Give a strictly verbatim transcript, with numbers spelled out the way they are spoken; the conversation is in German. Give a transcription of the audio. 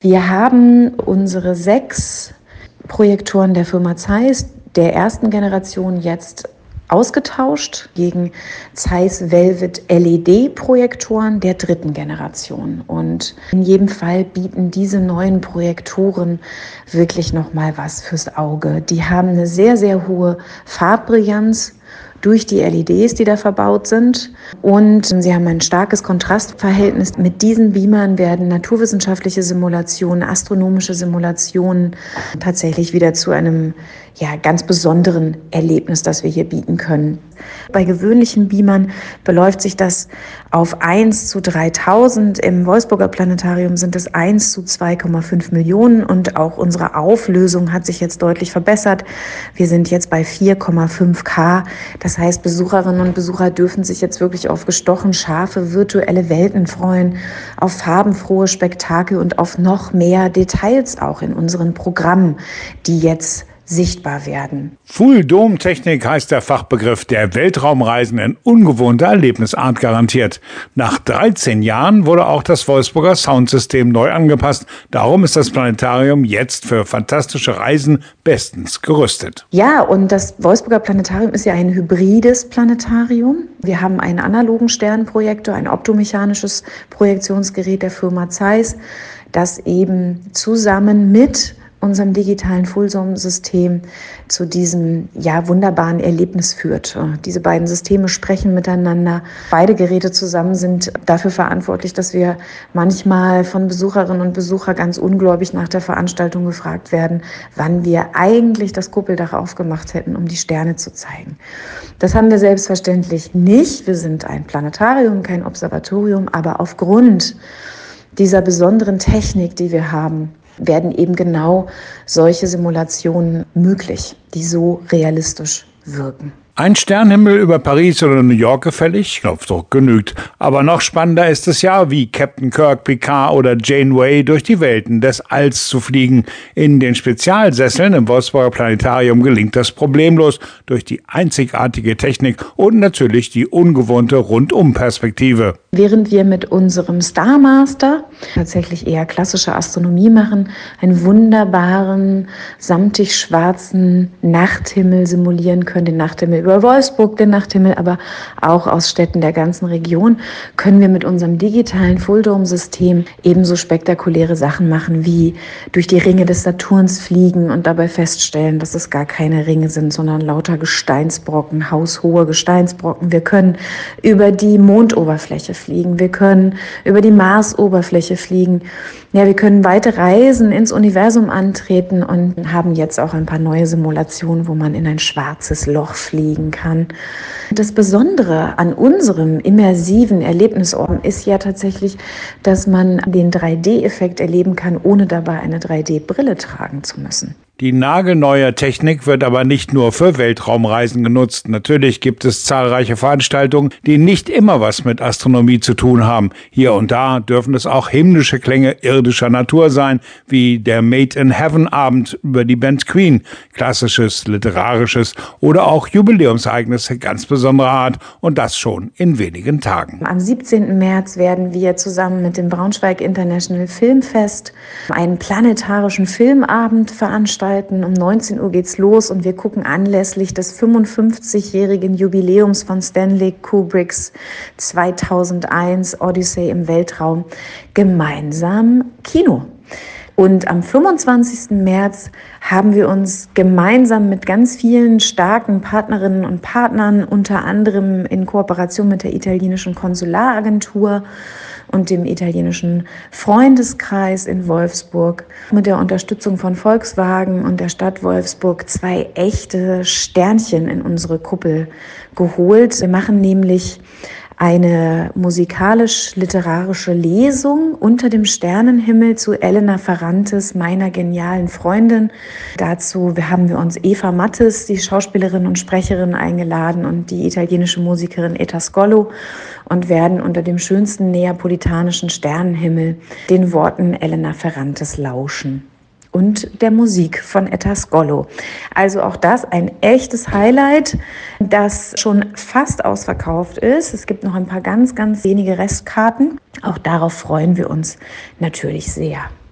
Wir haben unsere sechs Projektoren der Firma Zeiss der ersten Generation jetzt ausgetauscht gegen Zeiss Velvet L E D-Projektoren der dritten Generation. Und in jedem Fall bieten diese neuen Projektoren wirklich nochmal was fürs Auge. Die haben eine sehr, sehr hohe Farbbrillanz durch die L E Ds, die da verbaut sind. Und sie haben ein starkes Kontrastverhältnis. Mit diesen Beamern werden naturwissenschaftliche Simulationen, astronomische Simulationen tatsächlich wieder zu einem ja, ganz besonderen Erlebnis, das wir hier bieten können. Bei gewöhnlichen Beamern beläuft sich das auf eins zu dreitausend. Im Wolfsburger Planetarium sind es eins zu zwei Komma fünf Millionen und auch unsere Auflösung hat sich jetzt deutlich verbessert. Wir sind jetzt bei vier Komma fünf K. Das heißt, Besucherinnen und Besucher dürfen sich jetzt wirklich auf gestochen scharfe virtuelle Welten freuen, auf farbenfrohe Spektakel und auf noch mehr Details auch in unseren Programmen, die jetzt sichtbar werden. Full-Dome-Technik heißt der Fachbegriff, der Weltraumreisen in ungewohnter Erlebnisart garantiert. Nach dreizehn Jahren wurde auch das Wolfsburger Soundsystem neu angepasst. Darum ist das Planetarium jetzt für fantastische Reisen bestens gerüstet. Ja, und das Wolfsburger Planetarium ist ja ein hybrides Planetarium. Wir haben einen analogen Sternenprojektor, ein optomechanisches Projektionsgerät der Firma Zeiss, das eben zusammen mit unserem digitalen Full-Dome-System zu diesem ja wunderbaren Erlebnis führt. Diese beiden Systeme sprechen miteinander. Beide Geräte zusammen sind dafür verantwortlich, dass wir manchmal von Besucherinnen und Besuchern ganz ungläubig nach der Veranstaltung gefragt werden, wann wir eigentlich das Kuppeldach aufgemacht hätten, um die Sterne zu zeigen. Das haben wir selbstverständlich nicht. Wir sind ein Planetarium, kein Observatorium, aber aufgrund dieser besonderen Technik, die wir haben, werden eben genau solche Simulationen möglich, die so realistisch wirken. Ein Sternenhimmel über Paris oder New York gefällig? Knopfdruck genügt. Aber noch spannender ist es ja, wie Captain Kirk, Picard oder Janeway durch die Welten des Alls zu fliegen. In den Spezialsesseln im Wolfsburger Planetarium gelingt das problemlos durch die einzigartige Technik und natürlich die ungewohnte Rundumperspektive. Während wir mit unserem Starmaster tatsächlich eher klassische Astronomie machen, einen wunderbaren, samtig schwarzen Nachthimmel simulieren können, den Nachthimmel über Wolfsburg, den Nachthimmel, aber auch aus Städten der ganzen Region, können wir mit unserem digitalen Full-Dome-System ebenso spektakuläre Sachen machen, wie durch die Ringe des Saturns fliegen und dabei feststellen, dass es gar keine Ringe sind, sondern lauter Gesteinsbrocken, haushohe Gesteinsbrocken. Wir können über die Mondoberfläche fliegen, wir können über die Marsoberfläche fliegen. Ja, wir können weite Reisen ins Universum antreten und haben jetzt auch ein paar neue Simulationen, wo man in ein schwarzes Loch fliegen kann. Das Besondere an unserem immersiven Erlebnisort ist ja tatsächlich, dass man den drei D-Effekt erleben kann, ohne dabei eine drei D-Brille tragen zu müssen. Die nagelneue Technik wird aber nicht nur für Weltraumreisen genutzt. Natürlich gibt es zahlreiche Veranstaltungen, die nicht immer was mit Astronomie zu tun haben. Hier und da dürfen es auch himmlische Klänge irdischer Natur sein, wie der Made in Heaven Abend über die Band Queen, klassisches, literarisches oder auch Jubiläumsereignisse ganz besonderer Art und das schon in wenigen Tagen. Am siebzehnten März werden wir zusammen mit dem Braunschweig International Filmfest einen planetarischen Filmabend veranstalten. Um neunzehn Uhr geht's los und wir gucken anlässlich des fünfundfünfzigjährigen Jubiläums von Stanley Kubricks zweitausendeins Odyssey im Weltraum gemeinsam Kino. Und am fünfundzwanzigsten März haben wir uns gemeinsam mit ganz vielen starken Partnerinnen und Partnern, unter anderem in Kooperation mit der italienischen Konsularagentur und dem italienischen Freundeskreis in Wolfsburg, mit der Unterstützung von Volkswagen und der Stadt Wolfsburg zwei echte Sternchen in unsere Kuppel geholt. Wir machen nämlich eine musikalisch-literarische Lesung unter dem Sternenhimmel zu Elena Ferrantes, meiner genialen Freundin. Dazu haben wir uns Eva Mattes, die Schauspielerin und Sprecherin, eingeladen und die italienische Musikerin Etta Scolo und werden unter dem schönsten neapolitanischen Sternenhimmel den Worten Elena Ferrantes lauschen und der Musik von Etta Scolo. Also auch das ein echtes Highlight, das schon fast ausverkauft ist. Es gibt noch ein paar ganz, ganz wenige Restkarten. Auch darauf freuen wir uns natürlich sehr.